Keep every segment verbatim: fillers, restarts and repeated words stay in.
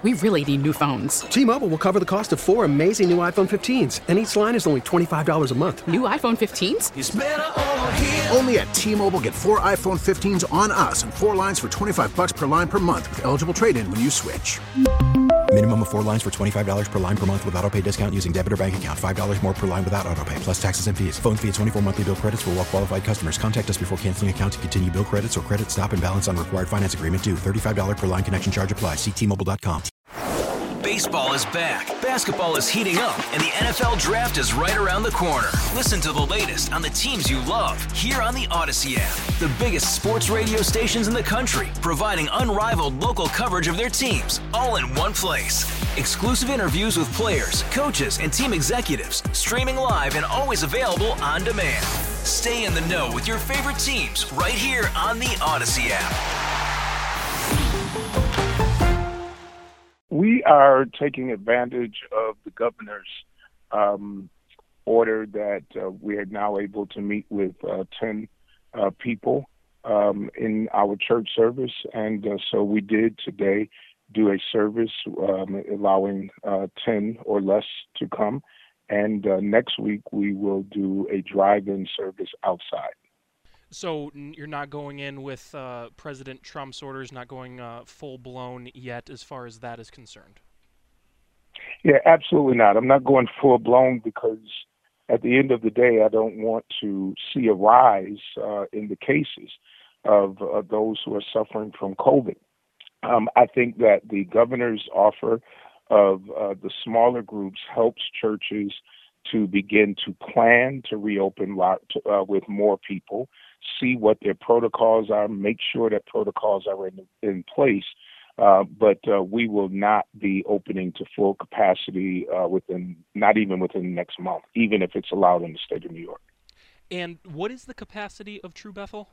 We really need new phones. T-Mobile will cover the cost of four amazing new iPhone fifteens, and each line is only twenty-five dollars a month. New iPhone fifteens? It's better over here. Only at T-Mobile, get four iPhone fifteens on us and four lines for twenty-five dollars per line per month with eligible trade-in when you switch. Minimum of four lines for twenty-five dollars per line per month with autopay discount using debit or bank account. five dollars more per line without autopay, plus taxes and fees. Phone fee at twenty-four monthly bill credits for well-qualified customers. Contact us before canceling account to continue bill credits or credit stop and balance on required finance agreement due. thirty-five dollars per line connection charge applies. See T Mobile dot com. Baseball is back, basketball is heating up, and the N F L Draft is right around the corner. Listen to the latest on the teams you love here on the Odyssey app. The biggest sports radio stations in the country, providing unrivaled local coverage of their teams, all in one place. Exclusive interviews with players, coaches, and team executives, streaming live and always available on demand. Stay in the know with your favorite teams right here on the Odyssey app. We are taking advantage of the governor's um, order that uh, we are now able to meet with uh, ten uh, people um, in our church service. And uh, so we did today do a service um, allowing uh, ten or less to come. And uh, next week we will do a drive-in service outside. So you're not going in with uh, President Trump's orders, not going uh, full-blown yet as far as that is concerned? Yeah, absolutely not. I'm not going full-blown because at the end of the day, I don't want to see a rise uh, in the cases of uh, those who are suffering from COVID. Um, I think that the governor's offer of uh, the smaller groups helps churches to begin to plan to reopen uh, with more people, see what their protocols are, make sure that protocols are in, in place. Uh, but uh, we will not be opening to full capacity uh, within, not even within the next month, even if it's allowed in the state of New York. And what is the capacity of True Bethel?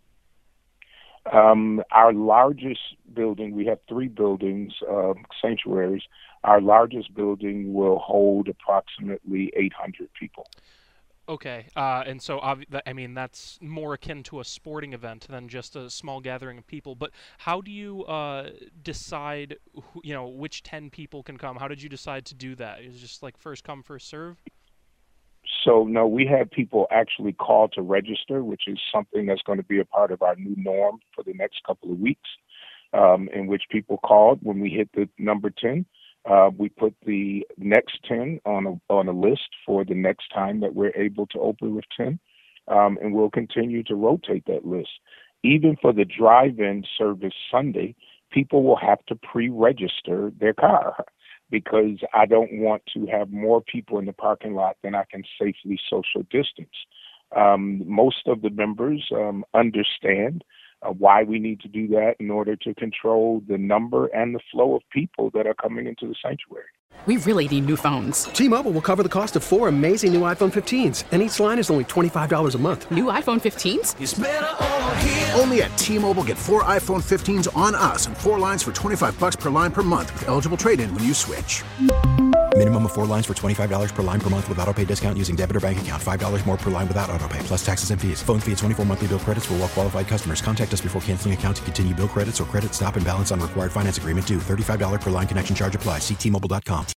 Um, our largest building, we have three buildings, uh, sanctuaries. Our largest building will hold approximately eight hundred people. Okay, uh, and so, I mean, that's more akin to a sporting event than just a small gathering of people. But how do you uh, decide, who, you know, which ten people can come? How did you decide to do that? Is it just like first come, first serve? So, no, we had people actually call to register, which is something that's going to be a part of our new norm for the next couple of weeks, um, in which people called when we hit the number ten. Uh, we put the next ten on a, on a list for the next time that we're able to open with ten, um, and we'll continue to rotate that list. Even for the drive-in service Sunday, people will have to pre-register their car because I don't want to have more people in the parking lot than I can safely social distance. Um, most of the members um, understand Uh, why we need to do that in order to control the number and the flow of people that are coming into the sanctuary. We really need new phones. T-Mobile will cover the cost of four amazing new iPhone fifteens, and each line is only twenty-five dollars a month. New iPhone fifteens? It's better over here. Only at T-Mobile, get four iPhone fifteens on us and four lines for twenty-five dollars per line per month with eligible trade-in when you switch. Minimum of four lines for twenty-five dollars per line per month with autopay discount using debit or bank account. five dollars more per line without autopay, plus taxes and fees. Phone fee at twenty-four monthly bill credits for well-qualified customers. Contact us before canceling account to continue bill credits or credit stop and balance on required finance agreement due. thirty-five dollars per line connection charge applies. See T Mobile dot com.